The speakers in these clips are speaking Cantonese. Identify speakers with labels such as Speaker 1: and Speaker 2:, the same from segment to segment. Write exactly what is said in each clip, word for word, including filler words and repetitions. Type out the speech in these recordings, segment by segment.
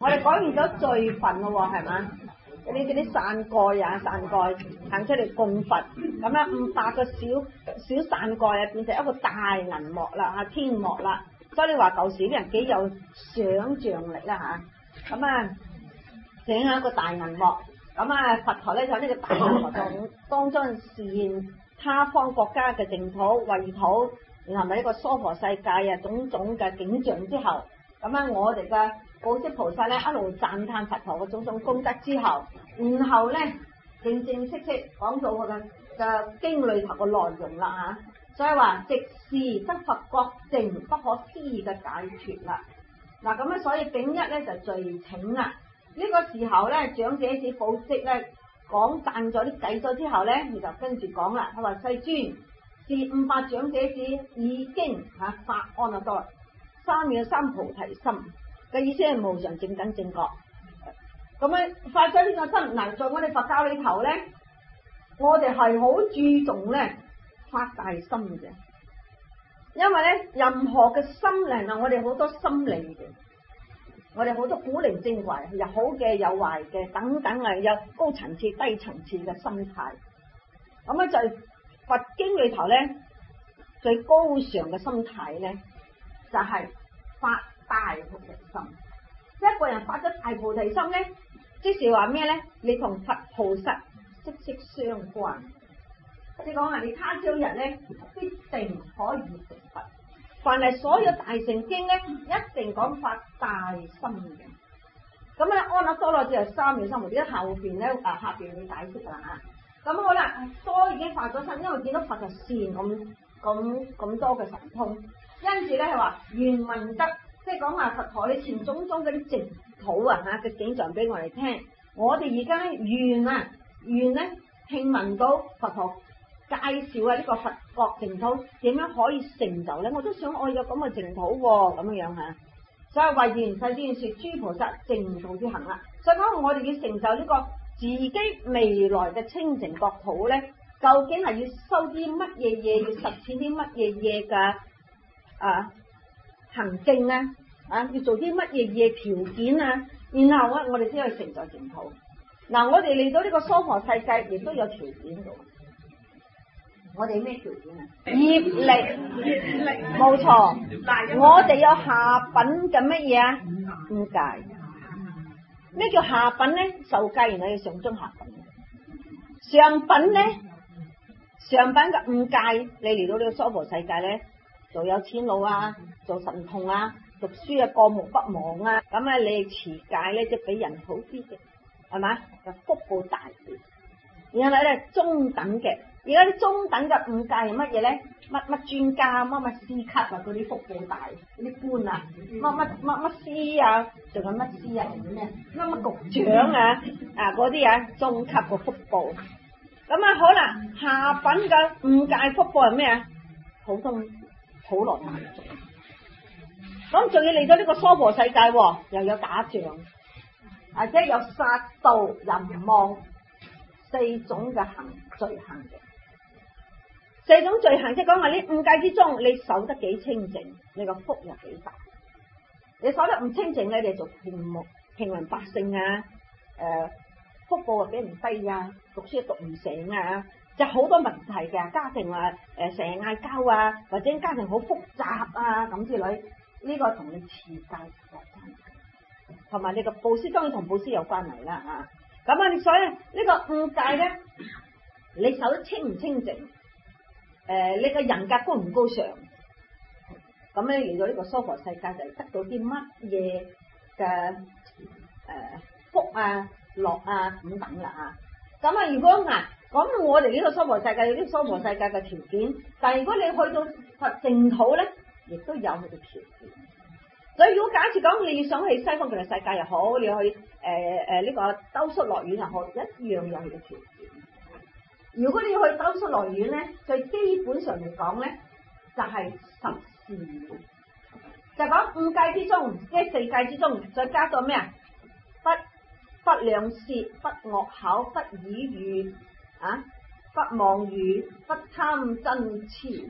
Speaker 1: 我哋講完咗罪份咯喎，係嘛？嗰啲嗰啲傘蓋啊，傘蓋行出嚟供佛，咁樣五百個小小傘蓋啊，變成一個大銀幕啦，啊天幕啦。所以你話舊時啲人幾有想像力啦嚇，咁啊整一個大銀幕，咁啊佛陀咧就喺呢個大銀幕中當中示現他方國家嘅淨土、穢土，然後咪呢個娑婆世界啊種種嘅景象之後，咁啊我哋嘅寶積菩薩咧一路讚歎佛陀嘅種種功德之後，然後咧正正式式講到佢嘅嘅經裏頭嘅內容啦嚇，所以話直視得佛國淨不可思議嘅解脫啦。嗱咁咧，所以丙一咧就序請啦。呢、這個時候咧，長者子寶積咧講讚咗啲偈咗之後咧，佢就跟住講啦。佢話世尊，是五百長者子已經嚇發阿耨多羅三藐三菩提心嘅意思係無上正等正覺。咁樣發咗呢個心，嗱在我哋佛教裏頭咧，我哋係好注重咧發大心嘅，因為咧任何嘅心靈啊，我哋好多心理嘅。我哋好多古靈精怪，有好嘅有壞嘅等等啊，有高層次低層次嘅心態。咁啊，在佛經裏頭咧，最高尚嘅心態咧，就係、是、發大菩提心。一個人發咗大菩提心咧，即是話咩咧？你同佛菩薩息息相關。即係講啊，你他朝日咧必定可以成佛。凡係所有大乘經咧，一定講發大心嘅。咁咧，阿耨多羅只係三藐三菩提，後邊咧啊下邊會解釋啦嚇。咁好啦，多已經發咗心，因為見到佛就善咁咁咁多嘅神通，因此咧係話願聞得，即係講話佛陀以前種種嗰啲淨土啊嚇嘅景象俾我哋聽。我哋而家願啊願咧聽聞到佛陀介紹啊呢個佛國淨土點樣可以成就咧？我都想我有咁嘅淨土喎，咁樣樣嚇。所以為願世尊說諸菩薩淨土之行啦。所以講我哋要成就呢個自己未來嘅清淨國土咧，究竟係要修啲乜嘢嘢，要實踐啲乜嘢嘢嘅啊行徑啊啊，要做啲乜嘢嘢條件啊，然後咧我哋先可以成就淨土。嗱，我哋嚟到呢個娑婆世界亦都有條件嘅。我哋咩條件啊？業力，冇錯。我哋有下品嘅乜嘢啊？五戒。咩叫下品咧？受戒原來要上中下品。上品咧，上品嘅五戒，你嚟到呢個娑婆世界咧，做有錢佬啊，做神童啊，讀書啊過目不忘啊，咁啊你持戒咧即係比人好啲嘅，係嘛？就福報大啲。然後咧中等嘅。而家啲中等嘅五戒係乜嘢咧？乜乜專家、乜乜司級啊，嗰啲福報大，嗰啲官啊，乜乜乜乜司啊，仲有乜司啊？咩？乜乜局長啊？啊嗰啲啊，中級嘅福報。咁啊好啦，下品嘅五戒福報係咩啊？普通普羅大眾。咁仲要嚟到呢個娑婆世界，又有打仗，或者有殺盜淫妄四種嘅行罪行嘅。四種罪行，即係講話呢五戒之中，你守得幾清淨，你個福又幾大。你守得唔清淨咧，你做平民平民百姓啊，誒、呃，福報啊比人低啊，讀書讀唔成啊，就好多問題嘅。家庭啊，誒成日嗌交啊，或者家庭好複雜啊咁之類，呢、這個同你持戒有關，同埋你個布施當然同布施有關係啦吓。咁啊，所以呢個五戒咧，你守得清唔清淨？誒、呃，你個人格高唔高尚？咁咧嚟到呢個娑婆世界就得到啲乜嘢嘅誒福啊、樂啊等等啦嚇。咁啊，如果嗱，咁我哋呢個娑婆世界有啲娑婆世界嘅條件，但係如果你去到佛淨土咧，亦都有佢嘅條件。所以如果假設講你要想去西方極樂世界又好，你要去誒誒呢個兜率樂園又好，一樣有佢嘅條件。如果你要去兜率樂園咧，最基本上嚟講咧，就係、是、十善，就講五戒之中，即係四戒之中，再加咗咩啊？不不兩舌，不惡口，不綺語，啊，不妄語，不貪嗔癡。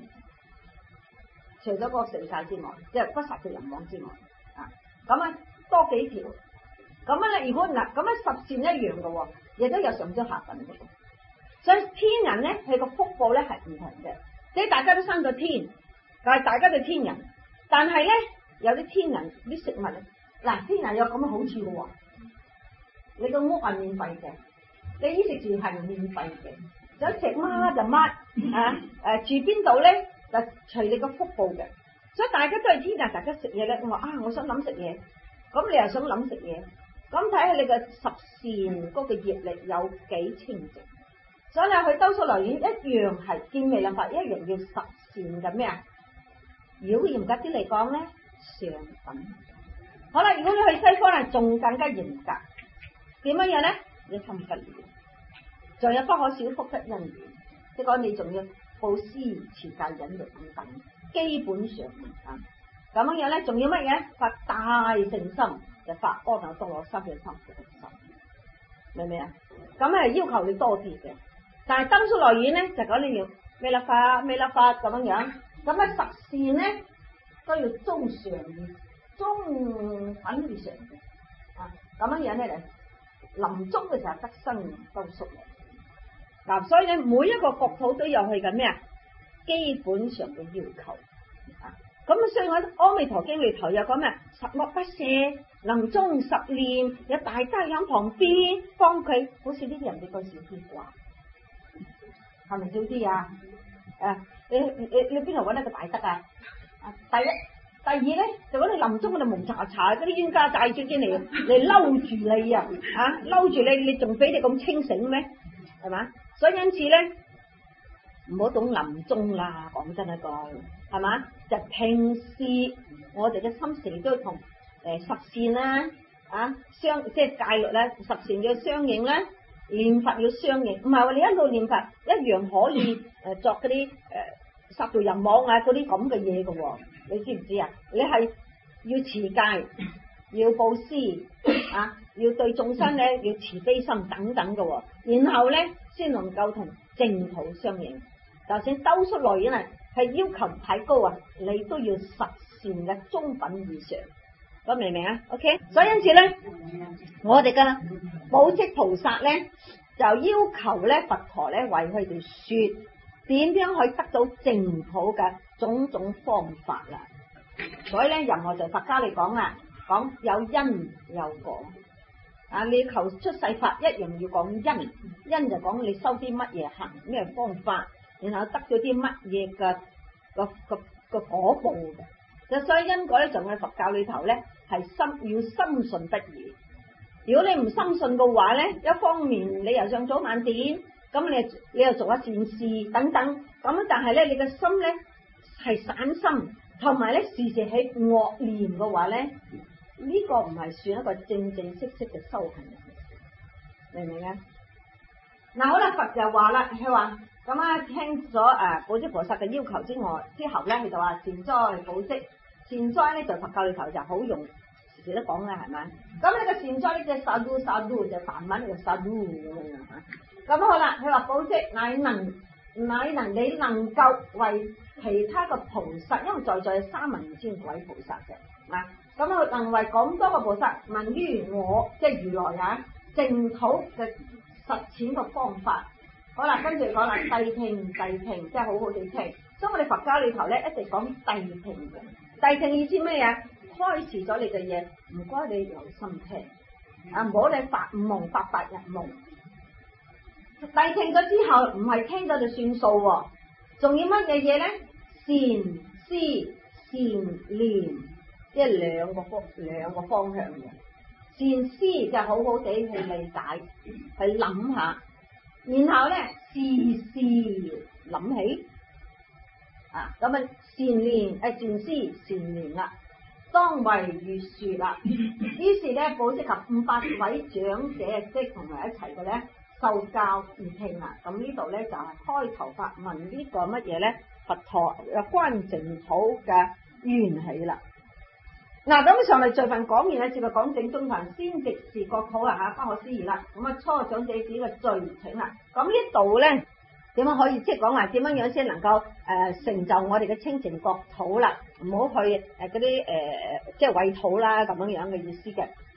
Speaker 1: 除咗嗰四戒之外，即係不殺盜淫妄之外，啊，咁啊多幾條。 咁樣咧，如果嗱咁樣十善一樣嘅喎，亦都有上中下品嘅。所以天人咧，佢個福報咧係唔同嘅。即係大家都生咗天，但係大家都天人，但係咧有啲天人啲食物咧，嗱天人有咁嘅好處嘅喎。你個屋係免費嘅，你衣食住係免費嘅，想食乜就乜啊！誒住邊度咧就隨你個福報嘅。所以大家都係天人，大家食嘢咧，我話啊，我想諗食嘢，咁你又想諗食嘢，咁睇下你嘅十善嗰個業力有幾清淨。所以咧去兜率來源一樣係見微立法，一樣要十善嘅咩啊？如果嚴格啲嚟講咧，上品。好啦，如果你去西方咧，仲更加嚴格。點樣樣咧？你分不了，仲有不可少福德因緣，即係講你仲要布施、持戒、忍辱等等，基本上啊，咁樣樣咧，仲要乜嘢？發大誠心，就發阿耨多羅三藐三菩提心，明唔明啊？咁係要求你多啲嘅，但係兜率來源咧就講你要微立法、微立法咁樣樣，咁咧十善咧都要中上嘅，中品以上嘅啊，咁樣樣咧嚟。臨終嘅時候得生兜率嚟，嗱，所以咧每一個國土都有佢嘅咩啊？基本上嘅要求啊，咁所以我阿彌陀經裏頭有講咩？十惡不赦，臨終十念，有大德喺旁邊幫佢，好似呢啲人比較少啲啩，係咪少啲啊？誒，你你你邊度搵一個大德啊？啊，第一。第二咧，就嗰啲臨終嗰度蒙查查嗰啲冤家債主嚟嚟嬲住你啊！啊，嬲住你，你仲俾你咁清醒咩？係嘛？所以因此咧，唔好懂臨終啦，講真一句，係嘛？就平時我哋嘅心事都要同誒十善啦，啊相即係戒律咧，十善要相應啦，念佛要相應，唔係話你一路念佛一樣可以誒作嗰啲誒殺盜淫妄啊嗰啲咁嘅嘢嘅喎。你知唔知啊？你係要持戒，要布施啊，要對眾生咧要慈悲心等等嘅，然後咧先能夠同淨土相應。就算兜率來源係要求太高啊，你都要十善嘅中品以上。咁明唔明啊 ？OK， 所以因此咧，我哋嘅寶積菩薩咧就要求咧佛陀咧為佢哋說。點樣可以得到淨土嘅種種方法啦？所以咧，任何就佛家嚟講啦，講有因有果啊！你求出世法一樣要講因，因就講你修啲乜嘢行咩方法，然後得到啲乜嘢嘅個個個果報嘅。就所以因果咧，就喺佛教裏頭咧係深要深信不疑。如果你唔深信嘅話咧，一方面你又上早晚點。咁你你又做下善事等等，咁但係咧你嘅心咧係散心，同埋咧時時喺惡念嘅話咧，呢、這個唔係算一個正正式式嘅修行，明唔明啊？嗱好啦，佛就話啦，佢話咁啊，聽咗誒寶積菩薩嘅要求之外，之後咧佢就話善哉寶積，善哉咧就佛教裏頭就好用，時時都講啦，係咪？咁呢個善哉呢隻薩嘟薩嘟就梵文就薩嘟咁樣嚇。咁好啦，佢話寶積乃能乃能你能夠為其他嘅菩薩，因為在在有三萬二千位菩薩嘅，嗱咁佢能為咁多個菩薩問於我，即係如來啊淨土嘅實踐嘅方法。好啦，跟住講啦，諦聽諦聽，即係好好地聽。所以我哋佛教裏頭咧一直講諦聽嘅，諦聽意思咩啊？開示咗你嘅嘢，唔該你留心聽，啊唔好你發夢發白日夢。諦聽咗之後，唔係聽咗就算數喎，仲要乜嘢嘢咧？善思善念，即係兩個方兩個方向嘅。善思就好好地去理解，去諗下，然後咧時時諗起，啊咁啊善念誒善思善念啦，當為如樹啦。於是咧，寶積及五百位長者即同埋一齊嘅咧。受教而聽啦，咁呢度咧就係、是、開頭發問呢個乜嘢咧？佛陀有關淨土嘅緣起啦。嗱，咁上嚟序分講完咧，接着講正宗壇先直視國土啦嚇，不可思議啦。咁啊，初長者子嘅序請啦。咁呢度咧點樣可以即係講話點樣樣先能夠誒、呃、成就我哋嘅清淨國土啦？唔好去誒嗰啲誒即係穢土啦咁樣樣嘅意思嘅。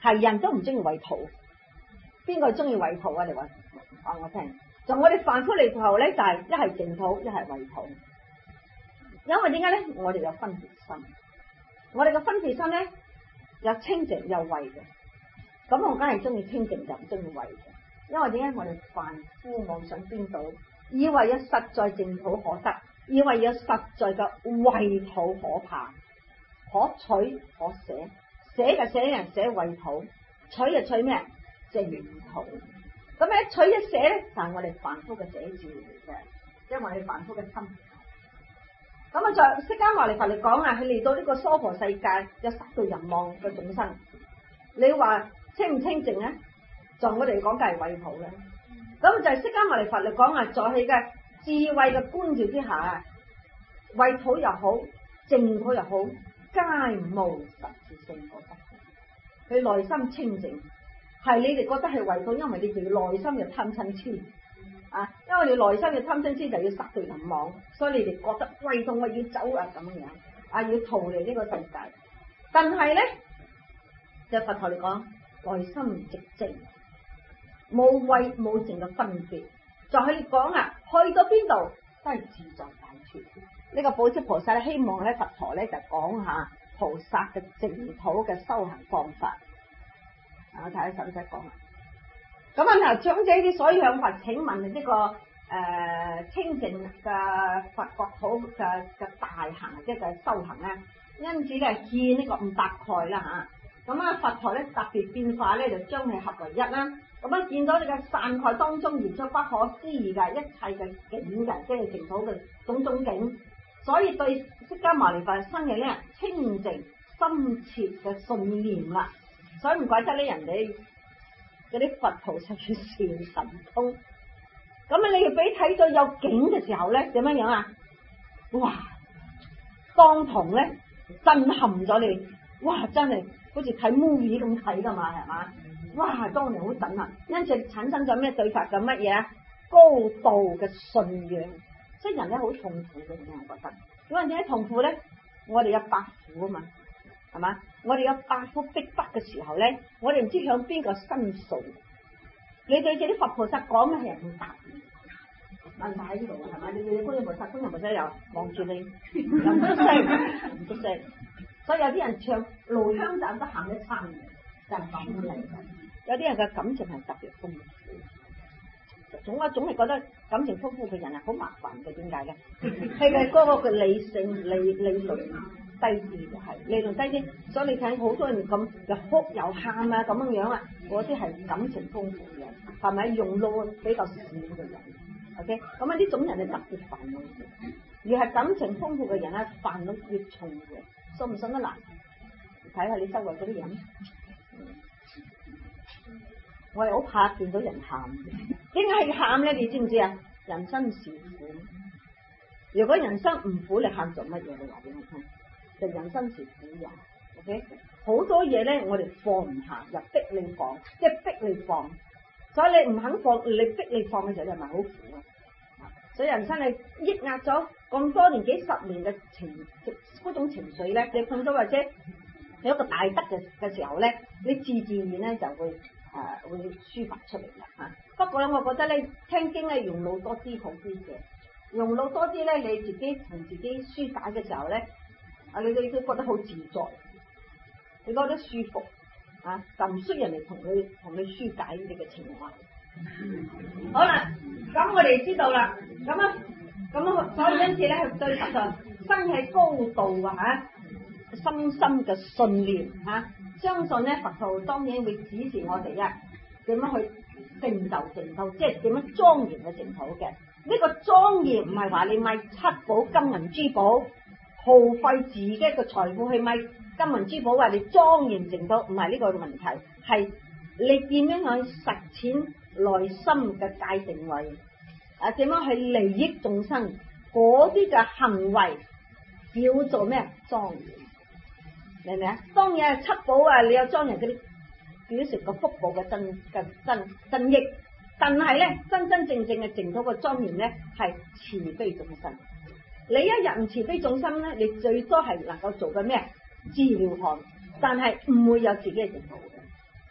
Speaker 1: 係人都唔中意為徒，邊個中意為徒啊？你話講我聽。就我哋凡夫嚟頭咧，就係一係淨土，一係為徒。因為點解咧？我哋有分別心，我哋嘅分別心咧有清淨有慧嘅。咁我梗係中意清淨，就唔中意慧嘅。因為點解？我哋凡夫妄想顛倒，以為有實在淨土可得，以為有實在嘅慧土可怕，可取可捨，捨就捨人捨慧土，取就取咩？淨土。咁一取一捨咧，就係我哋凡夫嘅寫照嚟嘅，即係我哋凡夫嘅心。咁啊，在釋迦牟尼佛嚟講啊，佢嚟到呢個娑婆世界，有十對人望嘅眾生。你話清唔清淨咧？在我哋嚟講，梗係慧土啦。咁就係釋迦牟尼佛嚟講啊，在佢嘅智慧嘅觀照之下，慧土又好，淨土又好，皆無實質性可得。佢內心清淨。係你哋覺得係慧土，因為你哋內心有貪嗔痴啊，因為你內心有貪嗔痴就要殺對人亡，所以你哋覺得慧土我要走啊咁樣啊，要逃離呢個世界。但係咧，就佛陀嚟講，內心寂靜，冇慧冇淨嘅分別。就係你講啊，去到邊度都係自在解脫。呢、這個寶積菩薩咧，希望咧佛陀咧就講下菩薩嘅淨土嘅修行方法。我睇下使唔使講啊？咁問題長者之所以向佛請問呢、這個誒、呃、清淨嘅佛國土嘅嘅大行，即係嘅修行咧，因此咧獻呢個五百蓋啦嚇。咁啊佛陀咧特別變化咧，就將佢合為一啦。咁啊見到呢個散蓋當中現出不可思議嘅一切嘅景嘅，即係淨土嘅種種景，所以對釋迦牟尼佛生嘅咧清淨深切嘅信念啦。所以唔怪得咧，人哋嗰啲佛菩薩嘅禪神通，咁啊，你要俾睇到有景嘅時候咧，點樣樣啊？哇！當堂咧震撼咗你，哇！真係好似睇 movie 咁睇噶嘛，係嘛？哇！當年好震撼，因此產生咗咩對法嘅乜嘢啊？高度嘅信仰，即係人咧好痛苦嘅，我覺得。因為點解痛苦咧？我哋有八苦啊嘛。係嘛？我哋有八苦逼迫嘅時候咧，我哋唔知向邊個申訴。你對住啲佛菩薩講咩，係唔答嘅。問題喺呢度係嘛？你你觀音菩薩，觀音菩薩又望住你，又唔出聲，唔出聲。所以有啲人唱爐香盞都行一餐嘅，就係咁嚟嘅。有啲人嘅感情係特別豐富。總我總係覺得感情豐富嘅人係好麻煩嘅，點解嘅？係嘅，嗰個嘅理性理理論低啲就係理論低啲，所以你睇好多人咁又哭又喊啊咁樣樣啊，嗰啲係感情豐富嘅人，係咪用腦比較少嘅人 ？OK， 咁啊呢種人係特別煩惱嘅，而係感情豐富嘅人咧煩惱越重嘅，信唔信得難？睇下你周圍嗰啲人，我係好怕見到人喊嘅。點解係喊咧？你知唔知啊？人生是苦，如果人生唔苦，你喊做乜嘢？你話俾我聽，就人生是苦人。OK， 好多嘢咧，我哋放唔下，又逼你放，即係逼你放，所以你唔肯放，你逼你放嘅時候，你係咪好苦啊？所以人生你抑壓咗咁多年、幾十年嘅情嗰種情緒咧，你碰到或者有一個大德嘅嘅時候咧，你自自然咧就會。誒、啊，會抒發出嚟啦嚇。不過咧，我覺得咧，聽經咧用腦多啲好啲嘅，用腦多啲咧，你自己同自己抒解嘅時候咧，啊，你你都覺得好自在，你覺得舒服啊，就唔需要人哋同你同你抒解你嘅情懷。好啦，咁我哋知道啦，咁啊，咁啊，所以因此咧，係對佛陀生起高度啊嚇，深深嘅信念嚇。啊相信咧，佛陀當然會指示我哋啊，點樣去成就淨土，即係點樣莊嚴嘅淨土嘅。呢、這個莊嚴唔係話你買七寶金銀珠寶，耗費自己嘅財富去買金銀珠寶，話你莊嚴淨土，唔係呢個問題，係你點樣去實踐內心嘅界定位，啊，點樣去利益眾生，嗰啲嘅行為叫做咩莊嚴？明唔明啊？當然係七寶啊，你有莊嚴嗰啲表示個福報嘅真嘅真真益，但係咧真真正正嘅淨土嘅莊嚴咧係慈悲眾生。你一日唔慈悲眾生咧，你最多係能夠做嘅咩治療行，但係唔會有自己嘅淨土嘅。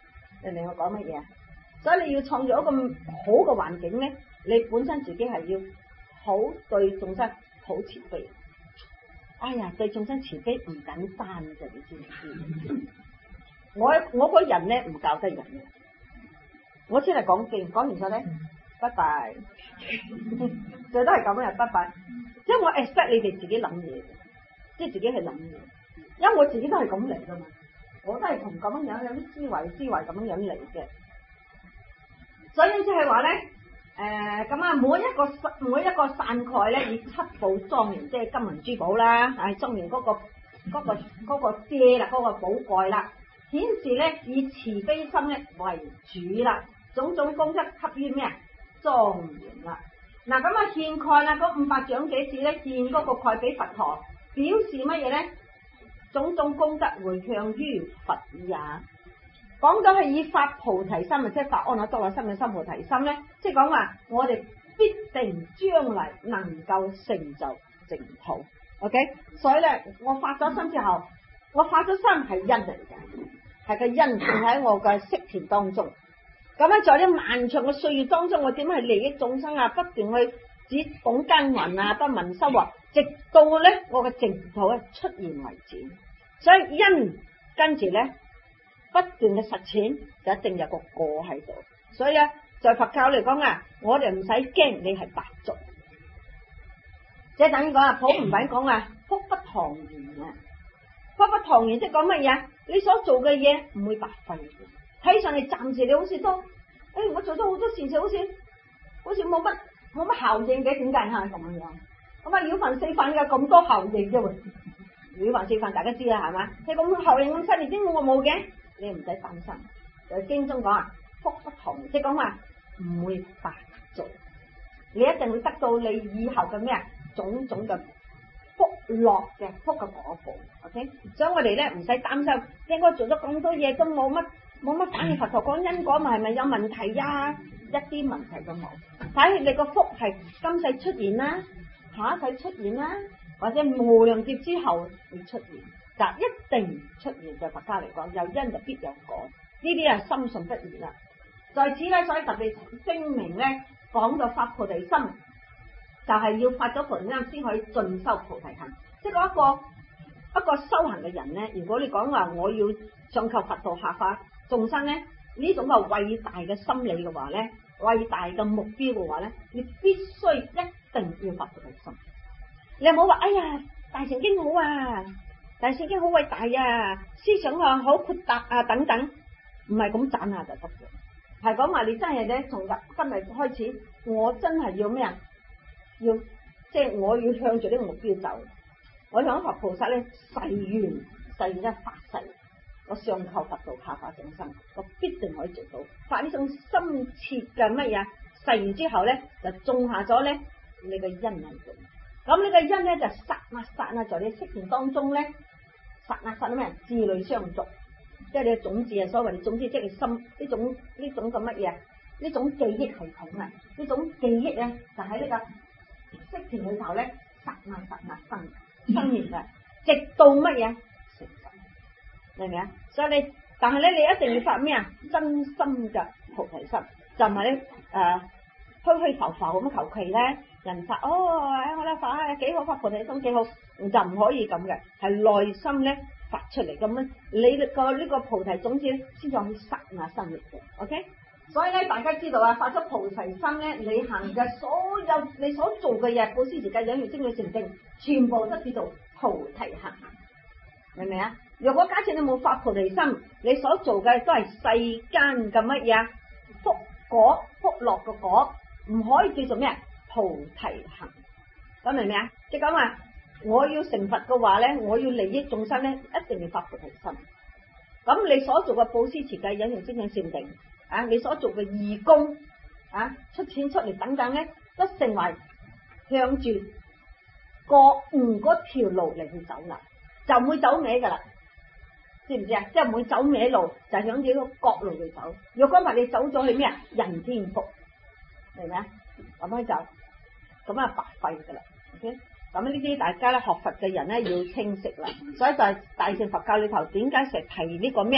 Speaker 1: 你明我講乜嘢啊？所以你要創造一個好嘅環境咧，你本身自己係要好對眾生好慈悲。哎呀，對眾生慈悲唔簡單嘅，你知唔知？我我個人咧唔教得人嘅，我先係講經，講完咗咧，拜拜，最多係咁樣，拜拜。即係我 expect 你哋自己諗嘢，即係自己去諗嘢，因為我自己都係咁嚟噶嘛，我都係同咁樣樣有啲思維思維咁樣樣嚟嘅。所以即係話咧，誒咁啊，每一個每一個傘蓋咧以七寶莊嚴，即係金銀珠寶啦，係莊嚴嗰個嗰、嗰個嗰、嗰個遮啦，嗰、嗰個寶蓋啦，顯示咧以慈悲心咧為主啦，種種功德給予咩啊？莊嚴啦。嗱咁啊，獻蓋啦，嗰五百長者子咧獻嗰個蓋俾佛陀，表示乜嘢咧？種種功德回向於佛也。講到係以發菩提心啊，即係發阿耨多羅三藐三菩提心咧，即係講話我哋必定將來能夠成就淨土。OK， 所以咧，我發咗心之後，我發咗心係因嚟嘅，係個因正喺我嘅識田當中。咁咧，在啲漫長嘅歲月當中，我點樣去利益眾生啊？不斷去只講耕耘啊，不聞修啊，直到咧我嘅淨土咧出現為止。所以因跟住咧。不斷嘅實踐就一定有個果喺度，所以咧在佛教嚟講啊，我哋唔使驚你係白族，即係等於講啊，普唔品講啊，福不堂言啊，福不堂言即係講乜嘢？你所做嘅嘢唔會白費，睇上嚟暫時你好似都，誒、哎、我做咗好多善事，好似好似冇乜冇乜效應嘅，點解吓咁樣樣？咁啊了凡四訓嘅咁多效應啫喎，了凡四訓大家知啦係嘛？你咁效應咁犀利，點解我冇嘅？你唔使擔心，就係經中講啊，福不堂言，即係講話唔會白做，你一定會得到你以後嘅咩啊種種嘅福樂嘅福嘅果報。OK， 所以我哋咧唔使擔心，應該做咗咁多嘢都冇乜冇乜反應。佛陀講因果咪係咪有問題呀？一啲問題都冇，反而你個福係今世出現啦，下一世出現啦，或者無量劫之後會出現。嗱，一定出現，在佛家嚟講，有因就必有果，呢啲係深信不疑啦。在此咧，所以特別聲明咧，講到發菩提心，就係、是、要發咗菩提心先可以進修菩提行。即係一個一個修行嘅人咧，如果你講話我要上求佛道下化眾生咧，呢種嘅偉大嘅心理嘅話咧，偉大嘅目標嘅話咧，你必須一定要發菩提心。你唔好話，哎呀，大乘經好啊！大聖經好偉大啊，思想啊好豁達啊等等，唔係咁斬下就得嘅，係講話你真係咧從日今日開始，我真係要咩啊？要即係、就是、我要向住呢個目標走，我向佛菩薩咧誓願誓願一發誓，我上求佛道下化眾生，我必定可以做到。發呢種深切嘅乜嘢誓願之後咧，就種下咗咧你嘅因喺度。咁呢個因咧就剎那剎那在你識田當中咧，剎那剎那咩？志類相續，即係你嘅種子啊！所謂你種子即係心呢種呢種嘅乜嘢？呢種記憶系統啊！呢種記憶咧就喺呢個識田裏頭咧，剎那剎那生生現嘅，直到乜嘢成就？明唔明啊？所以你但係咧，你一定要發咩啊？真心嘅菩提心，就唔係咧誒虛虛浮浮咁求其咧。人發哦，我咧發啊幾好，發菩提心幾好，就唔可以咁嘅，係內心咧發出嚟咁樣，你個呢個菩提種子咧先至可以剎那生滅嘅。OK， 所以咧大家知道啊，發咗菩提心咧，你行嘅所有你所做嘅嘢，布施持戒忍辱精進禪定，全部都叫做菩提行，明唔明啊？如果假設你冇發菩提心，你所做嘅都係世間嘅乜嘢福果福樂嘅果，唔可以叫做咩啊？菩提行，咁明唔明啊？即係講話，我要成佛嘅話咧，我要利益眾生咧，一定要發菩提心。咁你所做嘅布施持戒忍辱精進禪定啊，你所做嘅義工啊，出錢出嚟等等咧，都成為向住覺悟嗰條路嚟去走啦，就唔會走歪噶啦，知唔知啊？即係唔會走歪路，就係向住個覺路嚟走。如果唔係你走咗去咩啊？人天福，明唔明啊？咁樣就。咁啊白費噶啦 ，OK？ 咁呢啲大家咧學佛嘅人咧要清晰啦，所以就係大乘佛教裏頭點解成日提呢個咩啊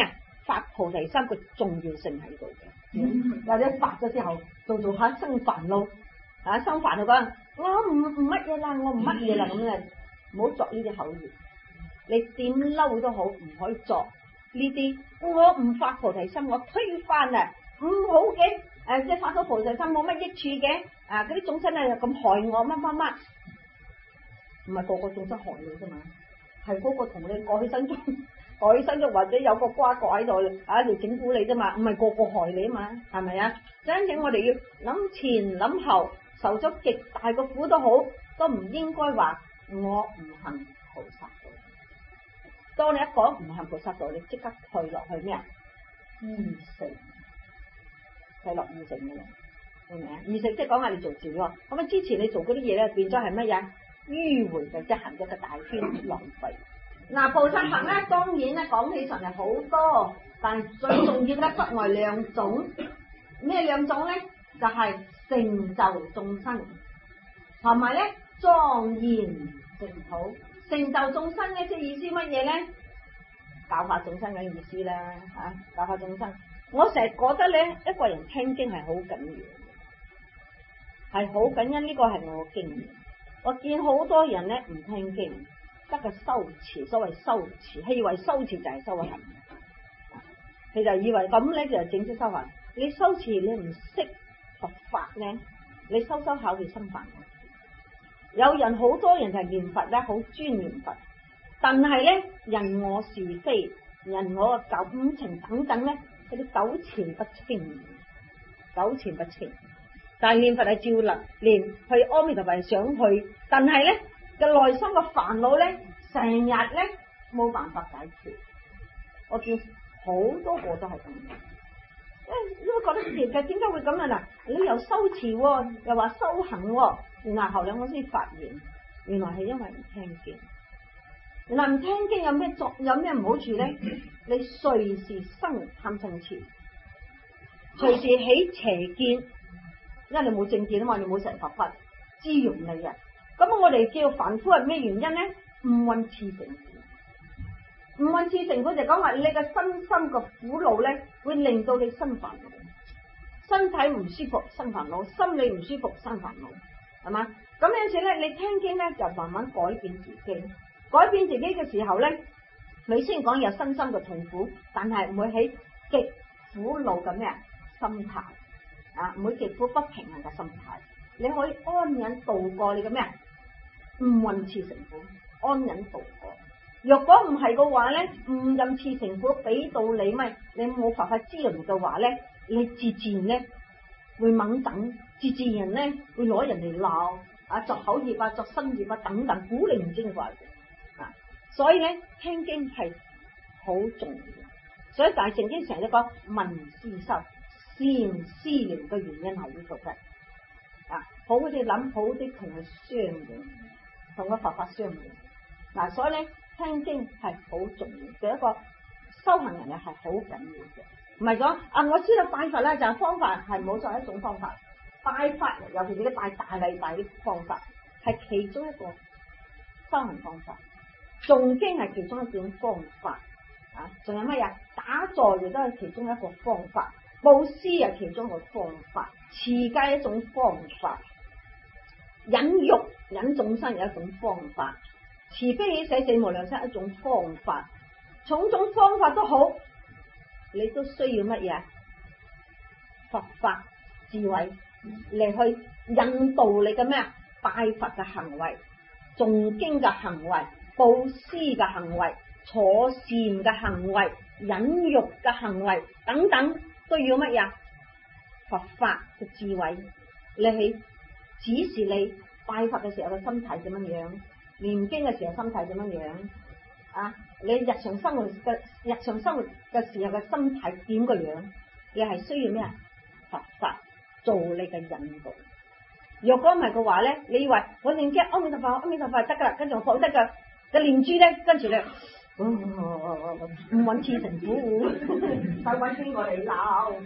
Speaker 1: 發菩提心個重要性喺度嘅，或者發咗之後做做下生煩惱，啊生煩惱講我唔唔乜嘢啦，我唔乜嘢啦咁嘅，唔好作呢啲口業。你點嬲都好，唔可以作呢啲。我唔發菩提心，我推翻啊，唔好嘅，誒即係發咗菩提心冇乜益處嘅，啊嗰啲眾生咧又咁害我乜乜乜，唔係個個眾生害你啫嘛，係嗰個同你過去生中過去生中或者有個瓜葛喺度啊嚟整蠱你啫嘛，唔係個個害你啊嘛，係咪啊？真正我哋要諗前諗後，受咗極大個苦都好，都唔應該話我唔行菩薩道。當你一講唔行菩薩道，你即刻退落去咩啊？二乘，退落二乘嘅啦，明唔明啊？二乘即係講下你做事喎，咁啊之前你做嗰啲嘢咧，變咗係乜嘢？迂迴嘅，即係行咗個大圈浪費。嗱，菩薩行咧，當然咧講起上嚟好多，但係最重要咧不外兩種。咩兩種咧？就係、是、成就眾生，同埋咧莊嚴淨土。成就眾生咧，即係意思乜嘢咧？教化眾生嘅意思啦，吓、啊、教化眾生。我成日覺得咧，一個人聽經係好緊要，係好緊要。呢個係我嘅經驗。我見好多人咧唔聽經，得個修持，所謂修持，佢以為修持就係修行，佢就以為咁咧就係正式修行。你修持你唔識佛法咧，你修修考慮生煩惱。有人好多人就係念佛咧，好專念佛，但係咧人我是非、人我嘅感情等等咧，嗰啲糾纏不清，糾纏不清。但係念佛係照能念，去阿彌陀佛係想去，但係咧嘅內心嘅煩惱咧，成日咧冇辦法解決。我見好多個都係咁，誒，你會覺得奇怪，點解會咁啊？嗱，你又修持，又話修行，然後後兩我先發現，原來係因為唔聽經。原來唔聽經有咩作，有咩唔好處咧？你隨時生貪嗔癡，隨時起邪見，因為你冇正見啊嘛，你冇成佛法滋潤你啊。咁我哋叫凡夫係咩原因咧？五蘊熾盛苦，五蘊熾盛苦就講話你嘅身心嘅苦惱咧，會令到你生煩惱，身體唔舒服生煩惱，心理唔舒服生煩惱。係嘛？咁有陣時咧，你聽經咧就慢慢改變自己，改變自己嘅時候咧，你雖然講有身心嘅痛苦，但係唔會喺極苦惱嘅咩心態啊，唔會極苦不平衡嘅心態，你可以安忍度過你嘅咩五蘊熾盛苦，安忍度過。若果唔係嘅話咧，五蘊熾盛苦俾到你咪，你冇辦法滋潤嘅話咧，你自自然咧會猛等。自自然咧會攞人哋鬧啊，作口業啊，作身業啊等等，古靈精怪嘅啊，所以咧聽經係好重要。所以大乘經成日都講聞思修，善思量嘅原因係呢個嘅啊，好啲諗，好啲同佢相應，同個佛法相應。嗱、啊，所以咧聽經係好重要，對一個修行人咧係好緊要嘅。唔係講啊，我知道拜佛咧就係方法，係冇錯一種方法。拜法，尤其是啲拜大禮拜啲方法，係其中一個修行方法。誦經係其中一種方法，啊，仲有乜嘢？打坐亦都係其中一個方法，布施係其中一個方法，持戒一種方法，忍辱忍眾生有一種方法，慈悲喜捨四無量心一種方法，種種方法都好，你都需要乜嘢？佛法智慧。嚟去引導你嘅咩拜佛嘅行為、誦經嘅行為、布施嘅行為、坐禪嘅行為、忍辱嘅行為等等，都要乜嘢？佛法嘅智慧，你去指示你拜佛嘅時候嘅心態點樣樣，念經嘅時候心態點樣樣啊？你日常生活嘅日常生活嘅時候嘅心態點個樣？你係需要咩啊？佛法。做你嘅引導，若果唔係嘅話咧，你以為我念經阿彌陀佛，阿彌陀佛得噶啦，跟住我放得噶，嘅念珠咧，跟住咧，唔揾次成苦，使揾邊個嚟鬧？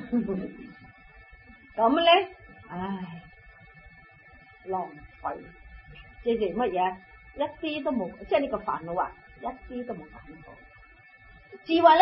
Speaker 1: 咁咧，唉，浪費，即係乜嘢？一啲都冇，即係呢個煩惱啊，一啲都冇感覺。智慧咧，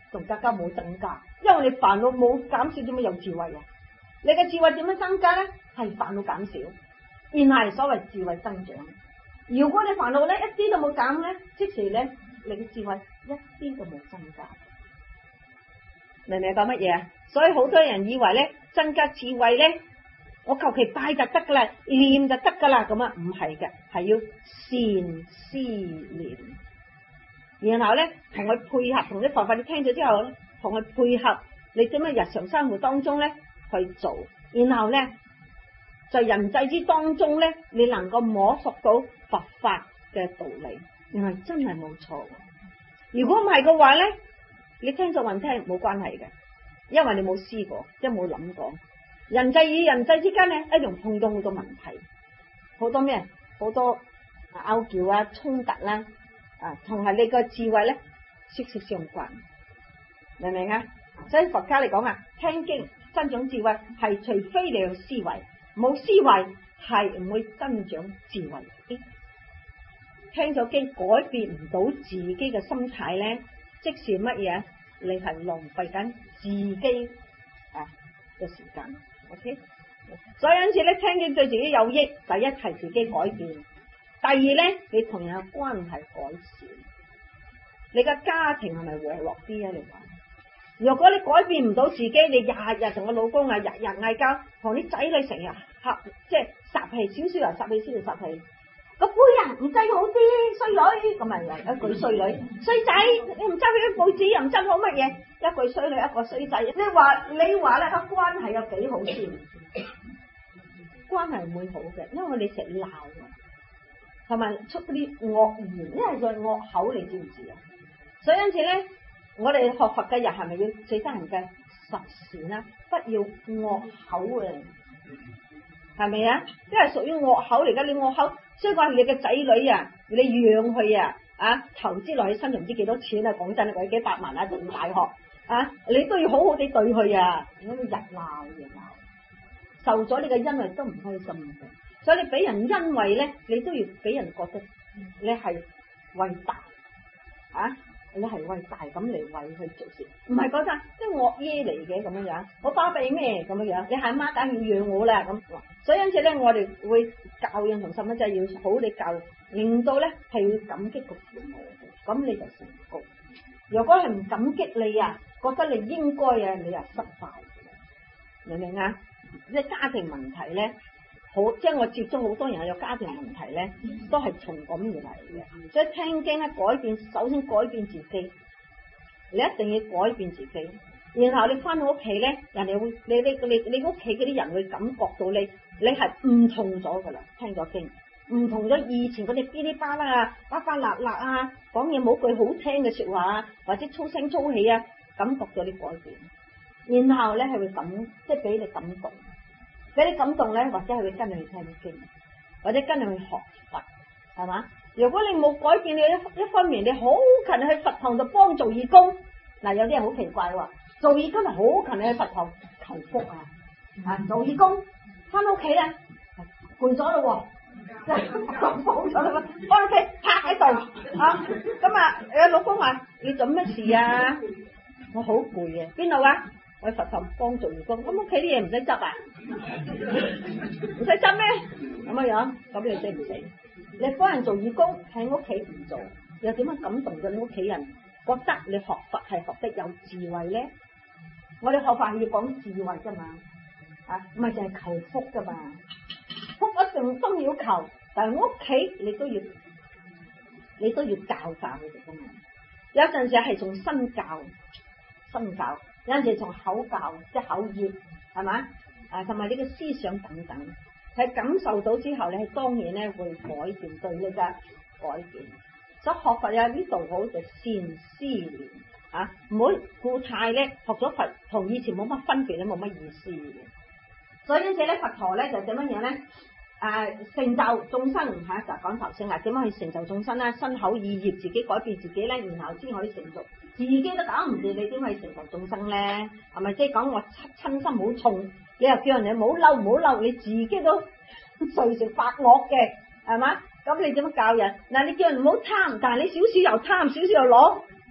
Speaker 1: 仲更加冇增加，因為你煩惱冇減少，點樣有智慧啊？你嘅智慧點樣增加咧？係煩惱減少，而係所謂智慧增長。如果你煩惱咧一啲都冇減咧，即時咧你嘅智慧一啲都冇增加。明唔明講乜嘢啊？所以好多人以為咧增加智慧咧，我求其拜就得噶啦，念就得噶啦，咁啊唔係嘅，係要善思念，然後咧同佢配合，同啲佛法你聽咗之後咧，同佢配合，你點樣日常生活當中咧去做，然後咧在人際之當中咧，你能夠摸索到佛法嘅道理，原來真係冇錯。如果唔係嘅話咧，你聽咗還聽冇關係嘅，因為你冇試過，即係冇諗過。人際與人際之間咧，一樣碰到好多問題，好多咩？好多拗撬啊、衝突啦，啊，同埋你個智慧咧息息相關，明唔明啊？所以佛家嚟講啊，聽經增長智慧係除非你有思維，冇思維係唔會增長智慧。聽咗經改變唔到自己嘅心態咧，即是乜嘢？你係浪費緊自己啊嘅時間。OK， 所以因此咧，聽經對自己有益。第一係自己改變，第二咧，你同人嘅關係改善，你嘅家庭係咪和樂啲啊？你話，如果你改變唔到自己，你日日同個老公啊，日日嗌交，同啲仔女成日合，即係霎氣，少少又霎氣，少少霎氣。個杯啊，唔制好啲，衰女咁咪一句衰女，衰仔，你唔執佢啲報紙，又唔執好乜嘢，一句衰女，一個衰仔。你話你話咧，個關係有幾好先？關係唔會好嘅，因為你成日鬧啊，同埋出嗰啲惡言，因為佢惡口，你知唔知啊？所以因此咧，我哋學佛嘅人係咪要死生人嘅實踐啊？不要惡口嘅，係咪啊？因為屬於惡口嚟噶，你惡口。所以話你嘅仔女啊，你養佢啊，啊投資落去身上唔知幾多錢啊，講真，為幾百萬啊，讀大學啊，你都要好好地對佢啊，如果你日鬧日鬧，受咗你嘅恩惠都唔開心嘅。所以你俾人恩惠咧，你都要俾人覺得你係偉大啊，你係偉大咁嚟為佢做事，唔係覺得啲惡耶嚟嘅咁樣樣，我巴閉咩咁樣樣，你係媽梗要養我啦咁。所以因此咧，我哋會教養同細蚊仔要好地教育，令到咧係要感激個父母，咁你就成功。如果係唔感激你啊，覺得你應該啊，你又失敗，明唔明啊？即係家庭問題咧，好即係我接觸好多人有家庭問題咧，都係從咁而嚟嘅。所以聽經咧，改變首先改變自己，你一定要改變自己，然後你翻到屋企咧，人哋會你你你你屋企嗰啲人會感覺到你。你係唔同咗噶啦，聽咗經唔同咗以前嗰啲嗶哩吧啦啊、巴巴辣辣啊，講嘢冇句好聽嘅說話啊，或者粗聲粗氣啊，感覺到你改變，然後咧係會感即係俾你感動，俾你感動咧，或者係會跟你去聽經，或者跟你去學佛，係嘛？如果你冇改變，你一一方面你好勤去佛堂度幫做義工，嗱有啲人好奇怪喎，做義工係好勤去佛堂求福啊，啊做義工。翻屋企咧，攰咗咯，即係咁放咗啦，翻屋企趴喺度啊！咁啊，誒老公話：你做咩事啊？我好攰啊！邊度啊？我喺佛堂幫做義工，咁屋企啲嘢唔使執啊？唔使執咩？咁樣樣，咁你死唔死？你幫人做義工喺屋企唔做，又點樣感動咗你屋企人？覺得你學佛係學得有智慧咧？我哋學法係要講智慧噶嘛？啊，唔係淨係求福噶嘛，福一定都要求，但係屋企你都要，你都要教教佢哋噶嘛。有陣時係從身教，身教；有陣時從口教，即係口業，係嘛？啊，同埋你嘅思想等等，係感受到之後，你係當然咧會改變，對你嘅改變。所以學佛有呢度好就善思念啊，唔好故態咧學咗佛同以前冇乜分別咧，冇乜意思嘅。所以因此咧，佛陀咧就點樣樣咧？誒，成就眾生嚇，就講頭先啦，點樣去成就眾生啦？身口意業自己改變自己咧，然後先可以成就。自己都搞唔掂，你點可以成就眾生咧？係咪即係講我親心好重，你又叫人哋唔好嬲，唔好嬲，你自己都碎成白惡嘅，係嘛？咁你點樣教人？嗱，你叫人唔好貪，但係你少少又貪，少少又攞，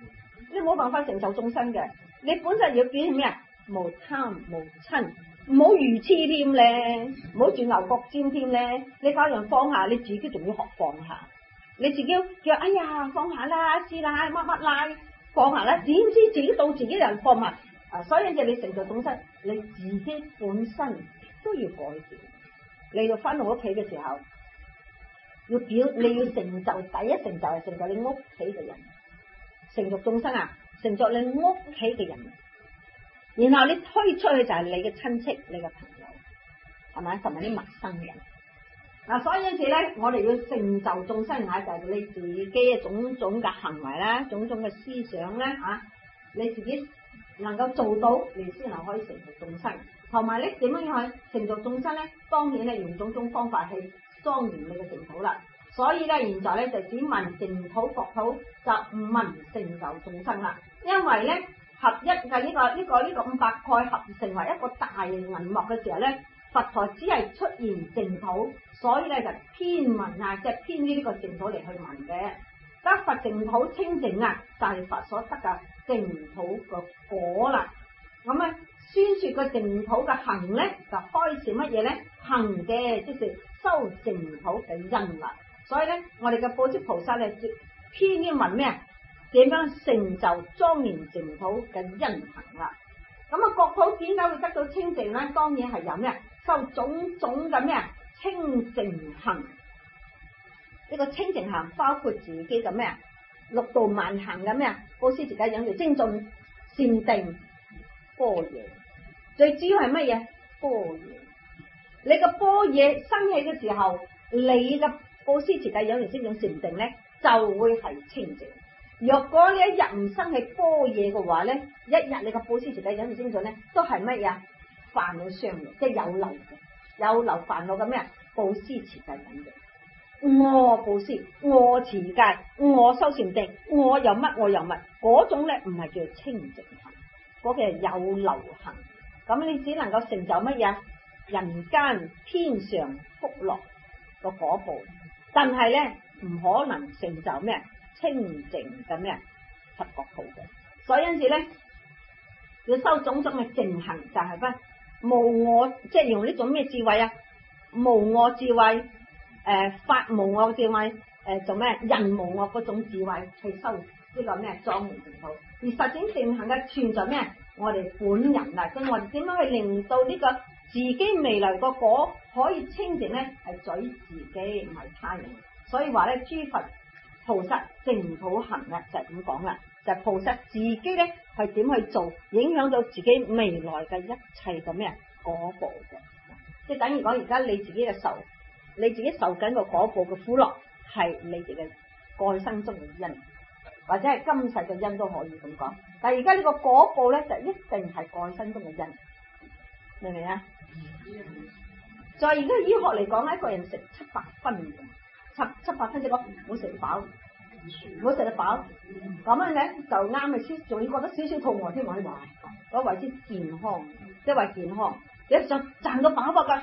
Speaker 1: 你冇辦法成就眾生嘅。你本身要表現咩啊？無貪無嗔，唔好愚痴添咧，唔好鑽牛角尖添咧。你教人放下，你自己仲要學放下。你自己叫哎呀放下啦，師奶乜乜啦，放下啦，點知自己到自己人放下啊？所以就你成就眾生，你自己本身都要改變。你要翻到屋企嘅時候，要表你要成就第一成就係成就你屋企嘅人，成就眾生啊，成就你屋企嘅人。然後你推出去就係你嘅親戚、你嘅朋友，係咪？同埋啲陌生人。嗱，所以因此咧，我哋要成就眾生啊，就係你自己嘅種種嘅行為啦，種種嘅思想咧啊，你自己能夠做到，你先能可以成就眾生。同埋咧，點樣樣去成就眾生咧？當然咧，用種種方法去莊嚴你嘅淨土啦。所以咧，現在咧就只問淨土國土，就唔問成就眾生啦。因為咧，合一嘅呢個呢個呢個五百蓋合成為一個大銀幕嘅時候咧，佛陀只係出現淨土，所以咧就偏問啊，即係偏於呢個淨土嚟去問嘅。得佛淨土清淨啊，就係佛所得嘅淨土個果啦。咁啊，宣說個淨土嘅行咧，就開始乜嘢咧？行嘅即是修淨土嘅因啦。所以咧，我哋嘅布施菩薩咧，偏於問咩？點樣成就莊嚴淨土嘅因行啦？咁啊，國土點解會得到清淨咧？當然係有咩？修種種嘅咩清淨行。呢個清淨行包括自己嘅咩？六度萬行嘅咩？布施、持戒、忍辱、精進、禪定、般若。最主要係乜嘢？般若。你個般若生起嘅時候，你嘅布施、持戒、忍辱、精進、禪定咧，就會係清淨。若果你一日唔生起般若嘅話咧，一日你個布施、持戒、忍辱、精進咧，都係乜嘢？煩惱相應，即係有漏嘅，有漏煩惱嘅咩？布施、持戒、忍辱，我布施，我持戒，我修禪定，我有乜我有乜，嗰種咧唔係叫清淨行，嗰個係有漏行。咁你只能夠成就乜嘢？人間天上福樂個果報，但係咧唔可能成就咩？清淨嘅咩佛國土嘅。所以因此咧，要修種種嘅淨行，就係咩？無我，即係用呢種咩智慧啊？無我智慧，誒、呃、法無我智慧，誒做咩？人無我嗰種智慧去修呢個咩莊嚴淨土。而實踐淨行嘅存在咩？我哋本人啊，咁我哋點樣去令到呢個自己未來個果可以清淨咧？係在於自己，唔係他人。所以話咧，諸佛菩薩淨土行啊，就係咁講啦。就係、菩薩自己咧係點去做，影響到自己未來嘅一切嘅咩果報嘅，即係等於講而家你自己嘅受，你自己受緊個果報嘅苦樂，係你哋嘅過去生中嘅因，或者係今世嘅因都可以咁講。但係而家呢個果報咧，就一定係過去生中嘅因，明唔明啊？在而家醫學嚟講咧，一個人食七八分嘅，七七八分即係講唔好食飽。唔好食得飽，咁樣咧就啱嘅先，仲要覺得少少肚餓添，我話嗰為之健康，即係為健康。你就賺到飽飽㗎，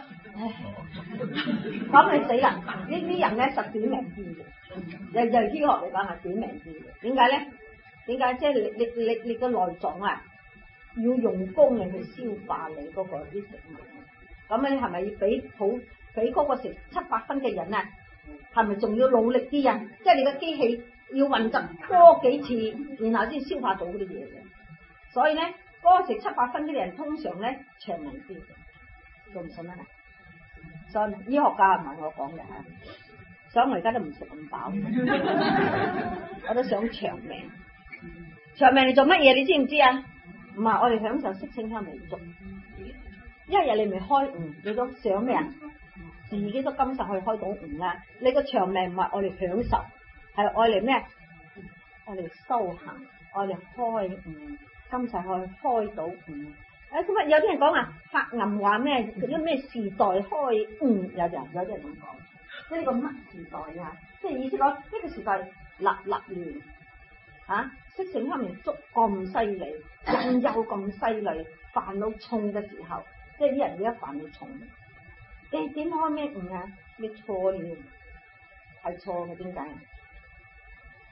Speaker 1: 咁你死人！呢啲人咧實短命啲嘅，又又醫學嚟講係短命啲嘅。點解咧？點解？即係你你你你個內臟啊，要用功嚟去消化你嗰個啲食物。咁你係咪要比好比嗰個食七八分嘅人啊？係咪仲要努力啲啊？即係你個機器要運作多幾次，然後先消化到嗰啲嘢嘅。所以咧，嗰、那個食七八分啲人通常咧長命啲，信唔信啊？所以醫學家唔係我講嘅吓，所以我而家都唔食咁飽，我都想長命。長命嚟做乜嘢？你知唔知啊？唔係我哋享受色聲香味觸，一日你未開悟，你都想咩啊？自己都今世去開到悟啦！你個長命唔係我哋享受，係愛嚟咩？愛嚟修行，愛嚟開悟。今世去開到悟。誒咁啊！有啲人講啊，法銀話咩？啲咩時代開悟？有人有啲人咁講。即係呢個乜時代啊？即係意思講呢、這個時代立立亂嚇，色聲香味觸咁犀利，引誘咁犀利，煩惱重嘅時候，即係啲人而家煩惱重。你點開咩悟啊？你錯了，係錯嘅，點解？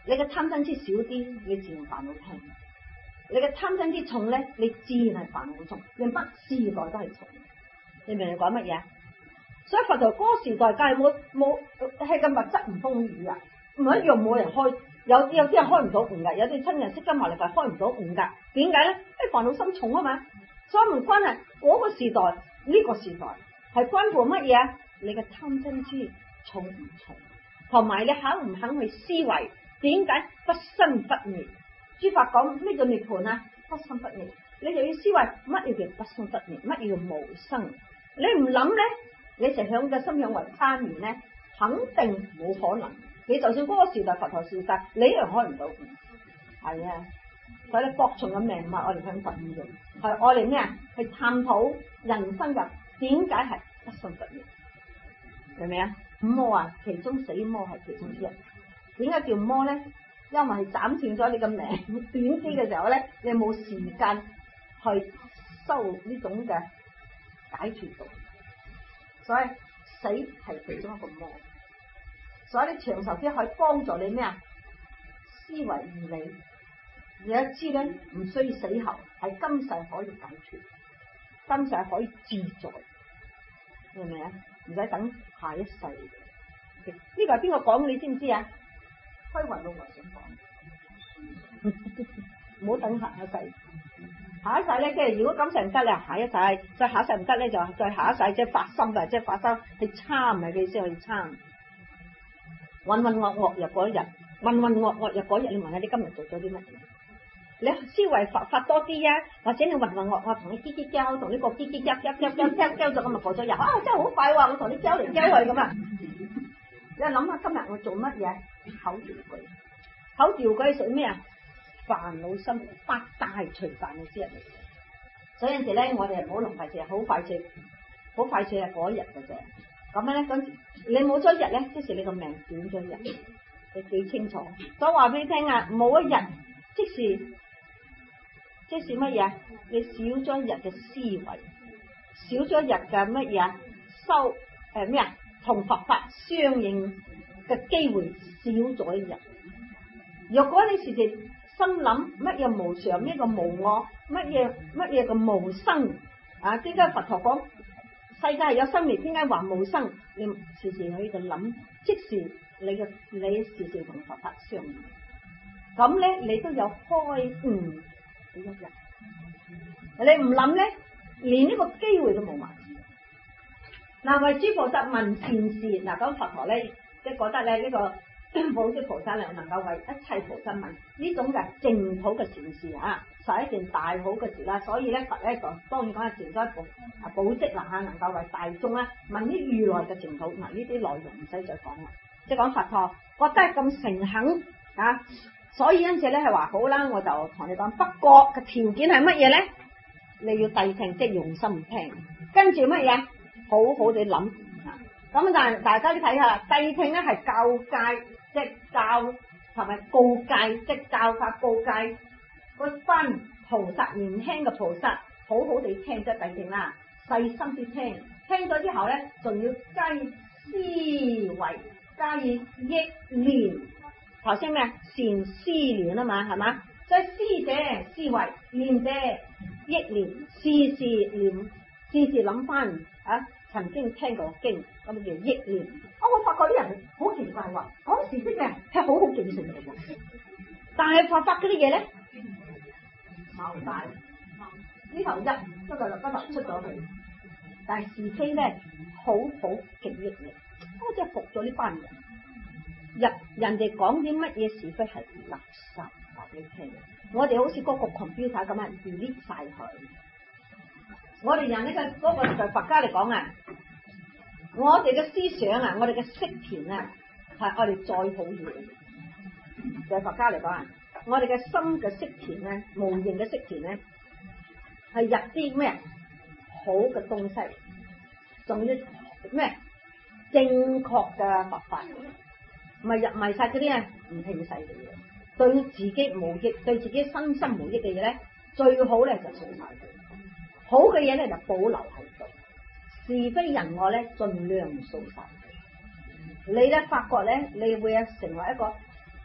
Speaker 1: 你嘅貪嗔痴少啲，你自然煩惱輕；你嘅貪嗔痴重咧，你自然係煩惱重。連乜時代都係重，你明唔明講乜嘢？所以佛陀嗰個時代梗係冇冇係個物質唔豐裕啊，唔一樣冇人開，有有啲人開唔到悟噶，有啲親人釋迦牟尼佛開唔到悟噶。點解咧？因為煩惱心重啊嘛，所以唔關係嗰個時代呢、這個時代係關乎乜嘢啊？你嘅貪嗔痴重唔重，同埋你肯唔肯去思維？點解不生不滅？諸法講咩叫涅槃啊？不生不滅，你就要思維乜嘢叫不生不滅，乜嘢叫無生？你唔諗咧，你就響個心向為參緣咧，肯定冇可能。你就算嗰個時代佛陀時代，你一樣開唔到。係啊，所以咧，各種嘅命脈我哋向佛用，係我哋咩啊？去探討人生嘅點解係不生不滅，明唔明啊？五魔啊，其中死魔係其中之一。點解叫魔咧？因為係斬斷咗你嘅命短啲嘅時候咧，你冇時間去修呢種嘅解脫道，所以死係其中一個魔。所以你長壽啲可以幫助你咩啊？思維義理，你一知咧，唔需要死後喺今世可以解脫，今世可以自在，明唔明啊？唔使等下一世。呢、這個係邊個講？你知唔知啊？虛雲老和尚講，唔好等下一世。下一世咧，即係如果今世唔得咧，下一世再下一世唔得咧，就再下一世即係發心嘅，即係發心去參，唔係佢先去參。渾渾噩噩入嗰一日，渾渾噩噩入嗰日，你問下你今日做咗啲乜嘢？你思維發發多啲啊，或者你渾渾噩噩同你嘰嘰交，同呢個嘰嘰交交交交交交咗咁啊過咗日啊，真係好快喎！我同你交嚟交去咁啊！你諗下今日我做乜嘢？口調句，口調句係屬於咩啊？煩惱心八大隨煩惱之一嚟嘅。所以有陣時咧，我哋唔好諗快事，好快脆，好快脆係嗰一日嘅啫。咁樣咧，咁你冇咗一日咧，即是你個命短咗一日，你記清楚。所以話俾你聽啊，冇一日，即是即是乜嘢？你少咗一日嘅思維，少咗一日嘅乜嘢？修誒咩啊？同佛法相應嘅機會少咗一日。若果你時時心諗乜嘢無常，咩個無我，乜嘢乜嘢個無生啊？點解佛陀講世界係有生滅，點解話無生？你時時喺度諗，即時你嘅你時時同佛法相應，咁咧你都有開悟呢一日。你唔諗咧，連呢個機會都冇埋。嗱，為諸菩薩問善事，嗱咁佛陀咧即係覺得咧呢個普賢菩薩咧能夠為一切菩薩問呢種嘅淨土嘅善事啊，係一件大好嘅事啦。所以咧佛咧就當然講係傳咗一部啊寶積啦吓，能夠為大眾咧問啲如來嘅淨土。嗱，呢啲內容唔使再講啦，即係講佛陀覺得咁誠懇啊，所以因此咧係話好啦，我就同你講，不過嘅條件係乜嘢咧？你要諦聽，即係用心聽，跟住乜嘢？好好地諗，咁但係大家都睇下啦，諦聽咧係教誡，即係教同埋告誡，即係教法告誡嗰班菩薩，年輕嘅菩薩，好好地聽咗諦聽啦，細心啲聽，聽咗之後咧，仲要加以思維，加以憶念。頭先咩？善思念啊嘛，係嘛？所以思者思維，念者憶念，時時念，時時諗翻啊！曾經聽過經，咁叫憶念。啊，我發覺啲人好奇怪喎，講時識嘅係好好記性嚟嘅，但係佛法嗰啲嘢咧，矛大呢頭一，不過就不頭出咗去，但係是非咧好好記憶力，我真係服咗呢班人。人人哋講啲乜嘢是非係垃圾，話俾你聽。我哋好似嗰個 computer 咁樣 delete 晒佢。我哋人呢個嗰個就佛家嚟講啊，我哋嘅思想啊，我哋嘅識田啊，係我哋再好嘢。就係佛家嚟講啊，我哋嘅心嘅識田咧，無形嘅識田咧，係入啲咩好嘅東西，仲要咩正確嘅佛法，唔係入埋晒嗰啲啊唔興世嘅嘢，對自己無益，對自己身心無益嘅嘢咧，最好咧就掃晒佢。好嘅嘢咧就保留喺度，是非人我咧盡量掃晒。你咧發覺咧，你會啊成為一個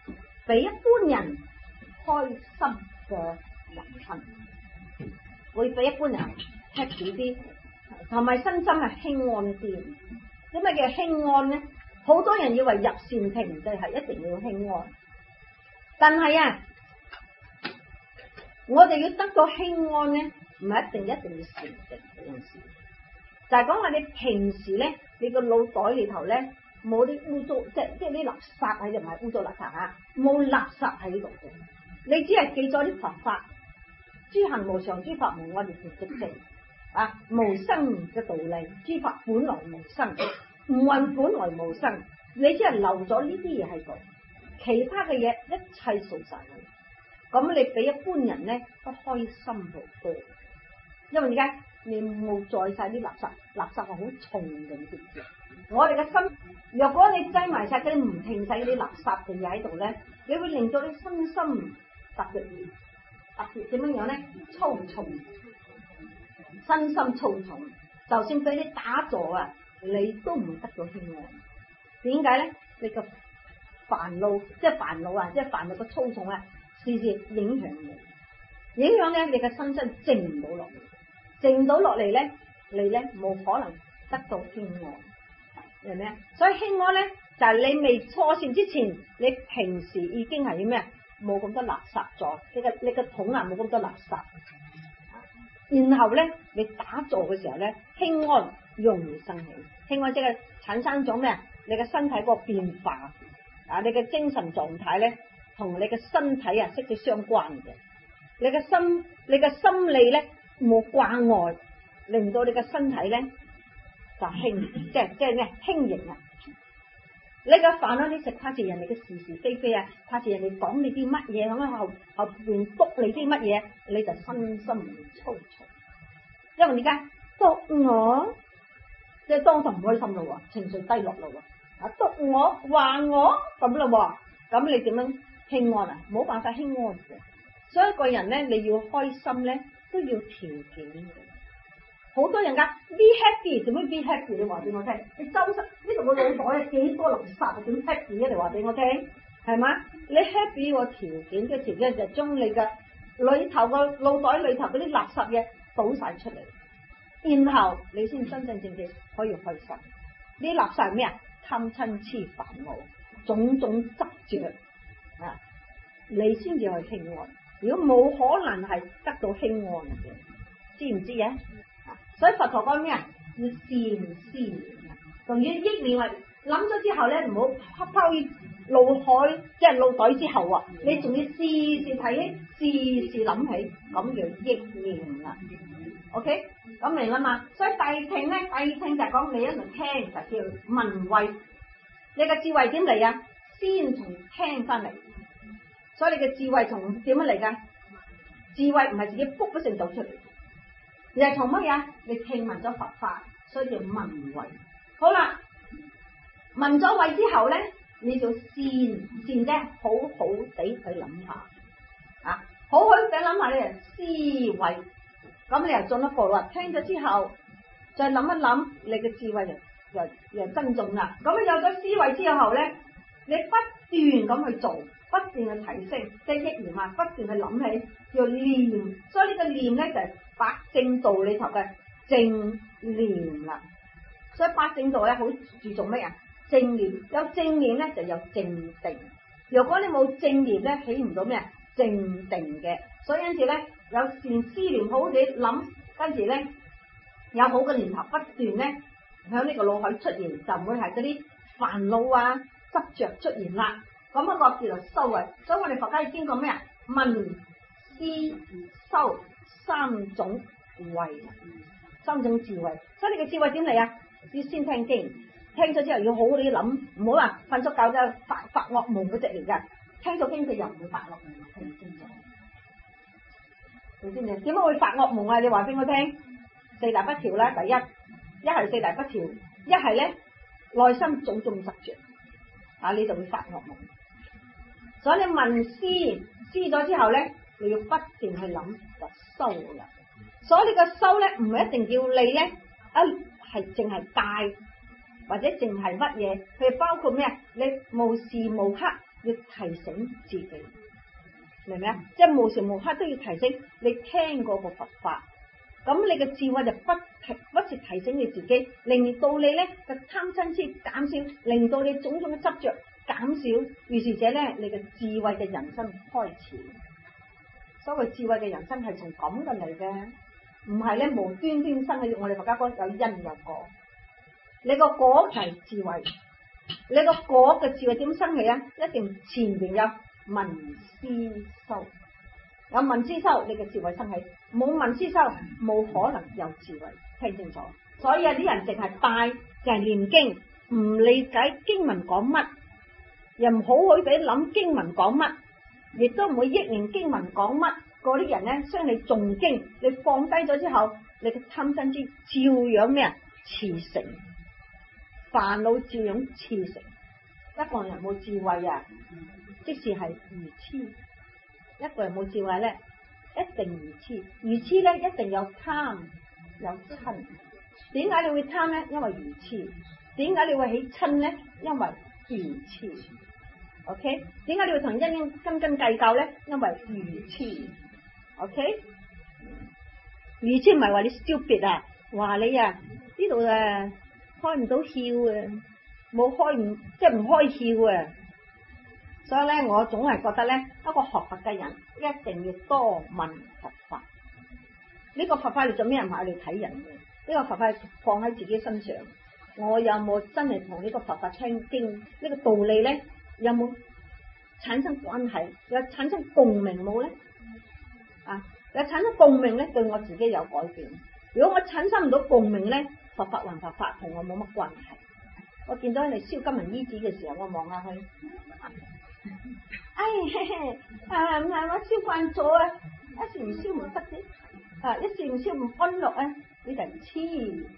Speaker 1: 俾一般人開心嘅人生，會俾一般人 happy 啲，同埋身心係輕安啲。點解叫輕安咧？好多人以為入禪定就係一定要輕安，但係啊，我哋要得到輕安咧，唔係一定一定要禪定嗰件事，就係講話你平時咧，你個腦袋裏頭咧冇啲污糟，即係即係啲垃圾喺度，唔係污糟垃圾啊，冇垃圾喺度嘅，你只係記咗啲佛法，諸行無常，諸法無我，亦是直正啊，無生嘅道理，諸法本來無生。唔運本來無生，你只係留咗呢啲嘢喺度，其他嘅嘢一切掃晒佢。咁你俾一般人咧都開心好多，因為點解？你冇載晒啲垃圾，垃圾係好重嘅，你知唔知？我哋嘅心，若果你擠埋晒嗰啲唔停晒嗰啲垃圾嘅嘢喺度咧，你會令到你身心特別特別點樣樣咧？粗重，身心粗重，就算俾你打坐啊！你都唔得到輕安，點解咧？你個煩惱，即係煩惱啊，即係煩惱個粗重啊，時時影響你，影響咧你嘅身心靜唔到落嚟，靜唔到落嚟咧，你咧冇可能得到輕安，明唔明啊？所以輕安咧就係、是、你未初禪之前，你平時已經係要咩？冇咁多垃圾咗，你個你個桶啊冇咁多垃圾，然後咧你打坐嘅時候咧，輕安容易生起，輕安即係產生咗咩啊？你嘅身體個變化啊，你嘅精神狀態咧，同你嘅身體啊息息相關嘅。你嘅心，你嘅心理咧冇掛礙，令到你嘅身體咧就輕，即係即係咩輕盈啊！你嘅煩惱，你食怕住人哋嘅是是非非啊，怕住人哋講你啲乜嘢，咁樣後後邊督你啲乜嘢，你就身心粗糙。因為點解督我？即係當堂唔開心咯喎，情緒低落咯喎，啊督我話我咁咯喎，咁你點樣輕安啊？冇辦法輕安嘅，所以一個人咧你要開心咧都要條件嘅。好多人噶 be happy 點樣 be happy？ 你話俾我聽，你周身呢度個腦袋有幾多垃圾啊？點 happy 啊？你話俾我聽，係嘛？你 happy 個條件嘅條件就將你嘅裏頭個腦袋裏頭嗰啲垃圾嘢倒晒出嚟。然後你先真真正正可以開心。呢垃圾係咩啊？貪嗔痴煩惱，種種執着啊，你先至去輕安。如果冇可能係得到輕安嘅，知唔知啊？所以佛陀講咩啊？要善思，仲要憶念啊！諗咗之後咧，唔好拋於腦海，即係腦袋之後啊！你仲要時時睇起，時時諗起，咁叫憶念啦。OK， 咁明啦嘛？所以諦聽咧，諦聽就係講你一路聽就叫聞慧。你嘅智慧點嚟啊？先從聽翻嚟。所以你嘅智慧從點樣嚟噶？智慧唔係自己卜一聲倒出嚟，而係從乜嘢？你聽聞咗佛法，所以叫聞慧。好啦，聞咗慧之後咧，你就善善啫，好好地去諗下啊，好好地諗下你就思慧。咁你又進一步啦，聽咗之後再諗一諗，你嘅智慧就又又增重啦。咁有咗思慧之後咧，你不斷咁去做，不斷去提升，即係憶念啊，不斷去諗起，叫念。所以呢個念咧就係八正道裏頭嘅正念啦。所以八正道咧好注重咩啊？正念，有正念咧就有正定。如果你冇正念咧，起唔到咩正定嘅。所以因此咧，有善思念，好好地諗，跟住咧有好嘅念頭不斷咧響呢個腦海出現，就唔會係嗰啲煩惱啊執着出現啦。咁一個叫做修慧。所以我哋佛家要經過咩啊？聞思修三種慧，三種智慧。所以你嘅智慧點嚟啊？要先聽經，聽咗之後要好好地諗，唔好話瞓咗覺就發發惡夢嗰隻嚟噶。聽咗經佢又唔會發惡夢，聽清楚。你知唔知？點解會發惡夢啊？你話俾我聽。四大不調啦，第一，一係四大不調，一係咧內心種種執着，啊你就會發惡夢。所以你聞思思咗之後咧，你要不斷去諗就修啦。所以你個修咧唔係一定叫你咧啊係淨係帶或者淨係乜嘢，佢包括咩啊？你無時無刻要提醒自己，明唔明啊？即係無時無刻都要提醒你聽過個佛法，咁你嘅智慧就不停不時提醒你自己，令到你咧嘅貪嗔痴減少，令到你種種嘅執着減少，於是者咧你嘅智慧嘅人生開始。所謂智慧嘅人生係從咁嘅嚟嘅，唔係咧無端端生嘅。我哋佛家講有因有果，你個果係智慧，你個果嘅智慧點生起啊？一定前邊有聞思修，有聞思修，你嘅智慧生起；冇聞思修，冇可能有智慧。聽清楚。所以有啲人淨係拜，淨係念經，唔理解經文講乜，又唔好好俾諗經文講乜。亦都唔會憶念經文講乜，嗰啲人咧，雖然你誦經，你放低咗之後，你嘅貪嗔痴照樣咩啊？熾盛，煩惱照樣熾盛。一個人冇智慧啊，即使係愚痴；一個人冇智慧咧，一定愚痴。愚痴咧一定有貪有嗔。點解你會貪咧？因為愚痴。點解你會起嗔咧？因為愚痴。OK， 點解你要同人斤斤斤計較咧？因為愚痴。OK， 愚痴唔係話你 stupid 啊，話你啊呢度啊開唔到竅啊，冇開唔即係唔開竅啊。所以咧，我總係覺得咧，一個學佛嘅人一定要多問佛法。呢、這個佛法你做咩唔係嚟睇人嘅？呢、這個佛法放喺自己身上，我有冇真係同呢個佛法聽經呢、這個道理咧？有冇產生關係？有產生共鳴冇咧？啊，有產生共鳴咧，對我自己有改變。如果我產生唔到共鳴咧，佛法還佛法，同我冇乜關係。我見到你燒金銀衣紙嘅時候，我望下去，哎，啊唔係我燒慣咗啊，一時唔燒唔得啫，啊一時唔燒唔安樂啊，呢個係痴，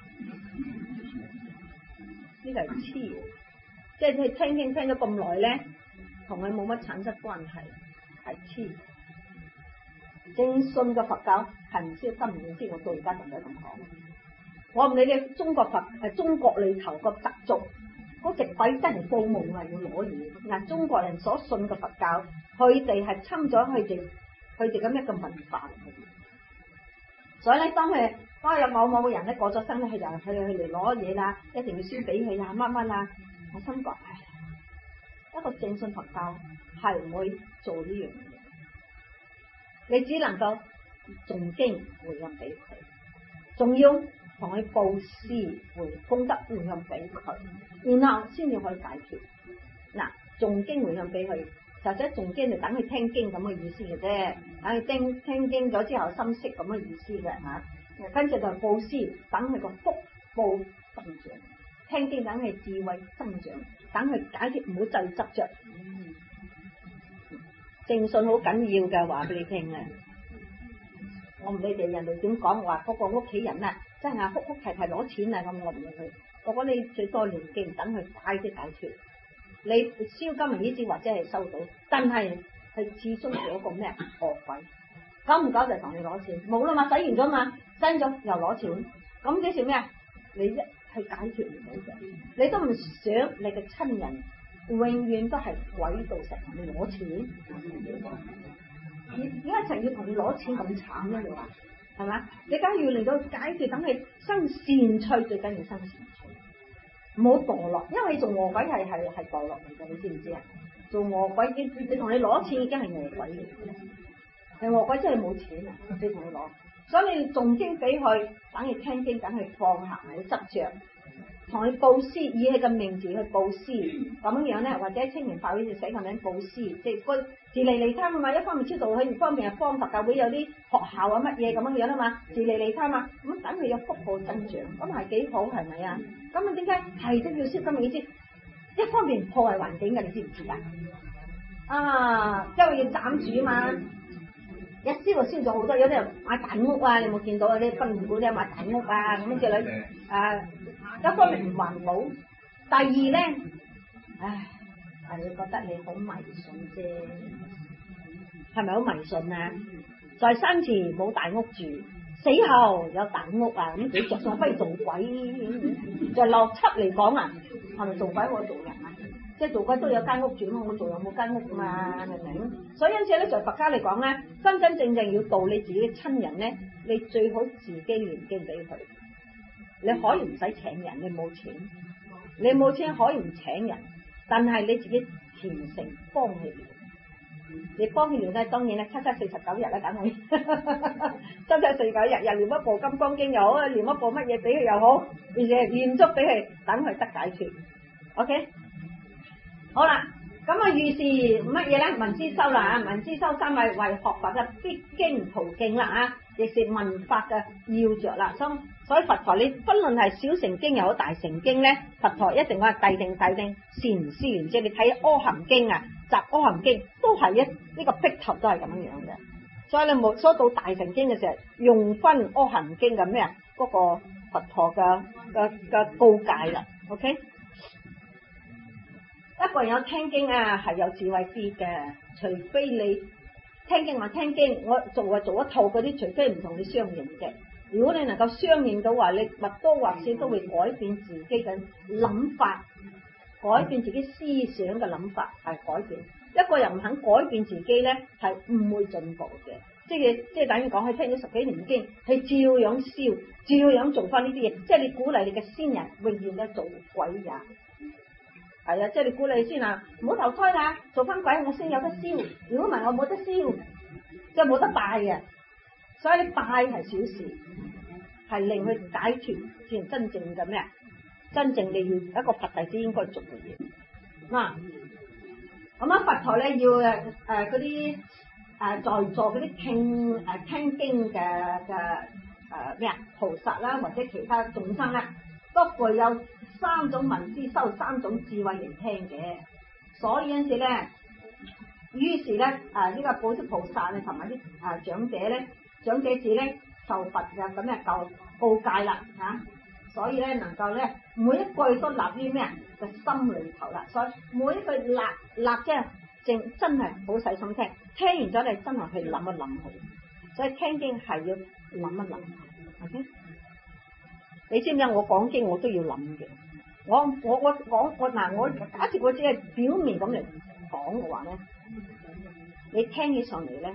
Speaker 1: 呢個係痴。即係佢聽經聽咗咁耐咧，同佢冇乜產生關係，係痴。正信嘅佛教係唔燒金銀衣紙，我到而家仲係咁講。我唔理你中國佛係中國裏頭個習俗，嗰隻鬼真係報夢啊，要攞嘢。嗱，中國人所信嘅佛教，佢哋係侵咗佢哋佢哋咁一個文化。所以咧，當佢當有某某人咧過咗身咧，佢就佢佢嚟攞嘢啦，一定要燒俾佢啊，乜乜啦。我心覺，一個正信佛教係唔會做呢樣嘢，你只能夠誦經回向俾佢，仲要同佢布施回功德回向俾佢，然後先至可以解決。嗱，誦經回向俾佢，就即係誦經就等佢聽經咁嘅意思嘅啫，等佢聽聽經咗之後心息咁嘅意思嘅吓，跟住就布施，等佢個福報增長。聽經等係智慧增長，等佢解決唔好再執着。正信好緊要嘅，話俾你聽啊！我唔理哋人哋點講，話嗰個屋企人啊，真係哭哭啼啼攞錢啊，咁我唔理佢。我講你最多念經，等佢快啲解決。你燒金銀衣紙或者係收到，但係佢始終係一個咩惡鬼，久唔久就同你攞錢，冇啦嘛，使完咗嘛，使咗又攞錢，咁幾時咩啊？你一係解決唔到嘅，你都唔想你嘅親人永遠都係鬼到成同你攞錢，點解成日要同你攞錢咁慘咧？你話係嘛？你梗係要嚟到解決，等你生善趣，最緊要生善趣，唔好墮落，因為你做餓鬼係係係墮落嚟嘅，你知唔知啊？做餓鬼，你你同你攞錢已經係餓鬼嚟嘅，係餓鬼真係冇錢啊！你同佢攞。所以你誦經俾佢，等佢聽經，等佢放下佢執着，同佢布施，以佢嘅名字去布施，咁樣咧，或者青年法會就寫個名布施，即係個自利利他嘛，一方面超度佢，二方面係幫佛教會有啲學校啊乜嘢咁樣樣啊嘛，自利利他嘛，咁等佢有福報增長，咁係幾好係咪啊？咁啊點解係都要燒金銀衣紙？一方面破壞環境嘅，你知唔知啊？啊，因為要斬樹嘛。一燒就燒咗好多，有啲人買大屋啊，你有冇見到啊？啲賓館啲買大屋啊，咁樣之類啊，一方面唔環保，第二咧，唉，係你覺得你好迷信啫，係咪好迷信啊？在生前冇大屋住，死後有大屋啊，咁你着數不如做鬼？就邏輯嚟講啊，係咪做鬼我做人啊？ 即係做鬼都有間屋住，我做有冇間屋噶嘛，明唔明？所以因此咧，在佛家嚟講咧，真真正正要度你自己嘅親人咧，你最好自己念經俾佢。你可以唔使請人，你冇錢，你冇錢可以唔請人，但係你自己虔誠幫佢念。你幫佢念咧，當然咧，七七四十九日啦，等佢七七四十九日，日念一部《金剛經》又好，念一部乜嘢俾佢又好，而且念足俾佢，等佢得解脫。OK， 好啦，咁啊，於是乜嘢咧？聞思修啦啊，聞思修三位為學佛嘅必經途徑啦啊，亦是聞法嘅要着啦。所所以佛陀你不論係小乘經又好大乘經咧，佛陀一定話諦定諦定，禪思禪，即係你睇《阿含經》啊。集阿含經都係一呢個壁頭都係咁樣嘅，所以你冇所以到大乘經嘅時候，用分阿含經嘅咩啊？嗰個佛陀嘅嘅嘅告誡啦 ，OK？ 一個人有聽經啊，係有智慧啲嘅，除非你聽經話聽經，我做啊做一套嗰啲，除非唔同你相應嘅。如果你能夠相應到話，你或多或少都會改變自己嘅諗法。改變自己思想嘅諗法係改變，一個人唔肯改變自己咧，係唔會進步嘅。即係即係等於講，佢聽咗十幾年經，佢照樣燒，照樣做翻呢啲嘢。即係你鼓勵你嘅先人永遠都做鬼也，係啊！即係你鼓勵先啊，唔好投胎啦，做翻鬼我先有得燒。如果唔係我冇得燒，即係冇得拜嘅。所以你拜係小事，係令佢解脫先真正嘅咩？真正你要一個佛弟子應該做嘅嘢嗱，咁啊佛陀咧要誒誒嗰啲誒在座嗰啲聽誒、呃、聽經嘅嘅誒咩啊菩薩啦或者其他眾生啦，都具有三種聞思修三種智慧嚟聽嘅，所以因此咧，於是咧誒呢、呃這個寶積菩薩啊同埋啲誒長者咧，長者子咧受佛嘅咁嘅告告誡啦嚇。所以咧，能夠咧每一句都立於咩啊個心裏頭啦。所以每一句立立即係正真係好細心聽，聽完咗你真係去諗一諗佢。所以聽經係要諗一諗，OK？你知唔知我講經我都要諗嘅。我我我講我嗱，我假設我只係表面咁嚟講嘅話咧，你聽起上嚟咧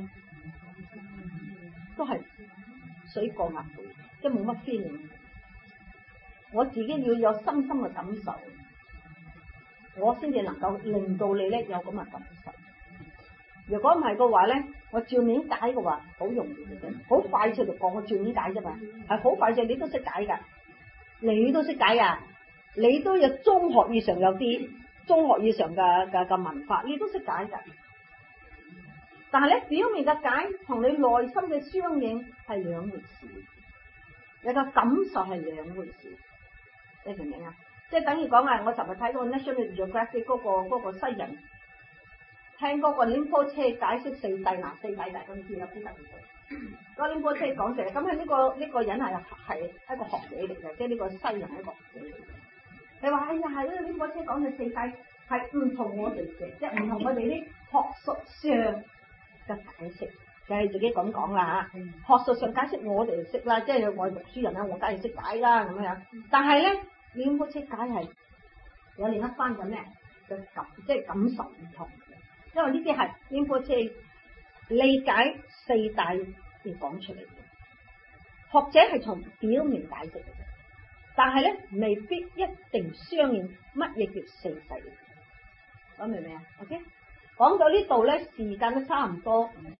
Speaker 1: 都係水過鴨背，即係冇乜 feeling。我自己要有深深嘅感受，我先至能夠令到你咧有咁嘅感受。如果唔係嘅話咧，我照面解嘅話好容易嘅啫，好快脆就講我照面解啫嘛，係好快脆，你都識解噶，你都識解啊，你都有中學以上有啲中學以上嘅嘅嘅文化，你都識解噶。但係咧表面嘅解同你內心嘅相應係兩回事，你嘅感受係兩回事。你明唔明啊？即係等於講啊！我尋日睇嗰個 National Geographic 嗰個嗰個西人，聽嗰個廉波車解釋四諦嗱，四諦大家知啦，邊度嚟？嗰個廉波車講成，咁係呢個呢個人係係一個學者嚟嘅，即係呢個西人係一個學者嚟嘅。你話哎呀，係呢個廉波車講嘅四諦係唔同我哋嘅，即係唔同我哋啲學術上嘅解釋，就係自己咁講啦嚇。學術上解釋我哋識啦，即係我係讀書人啦，我梗係識解啦咁樣。但係咧。廉波車解係有另一番嘅咩嘅感，即係感受唔同嘅，因為呢啲係廉波車理解四諦而講出嚟嘅。學者係從表面解釋嘅，但係咧未必一定相應乜嘢叫四諦。講明未啊 ？OK， 講到呢度咧，時間都差唔多。